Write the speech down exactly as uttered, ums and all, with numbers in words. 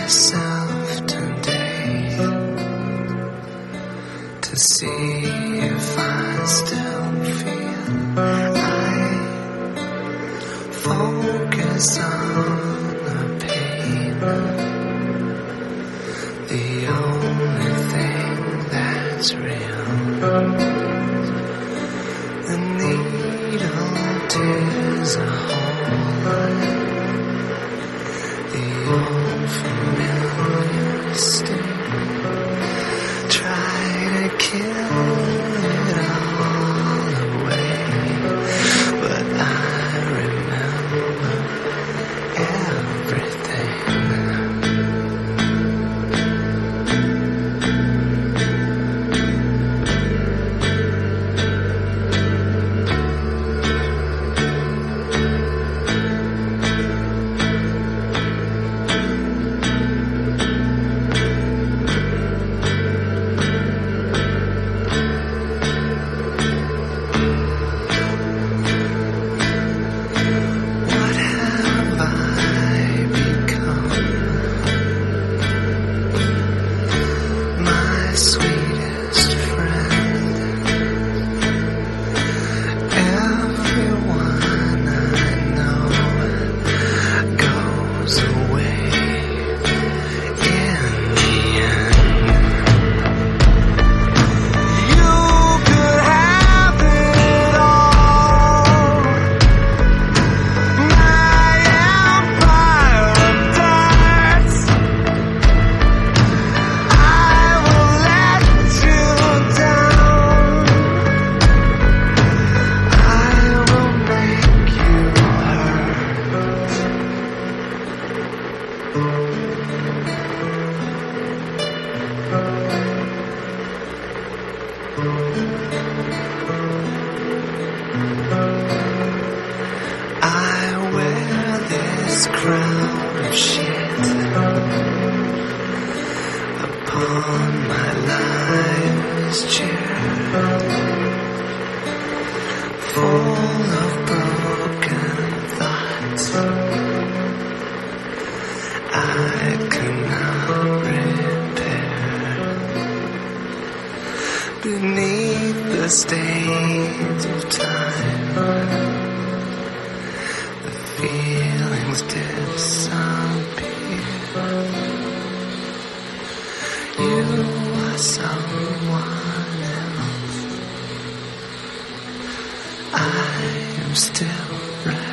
myself today to see if I still feel. I focus on the pain, the only thing that's real. The needle tears a hole, the old familiar sting. Try to kill it all away, but I remember everything. I wear this crown of shit upon my life's chair, full of broken thoughts I cannot repair. Beneath the stains of time, feelings disappear. You are someone else. I am still right.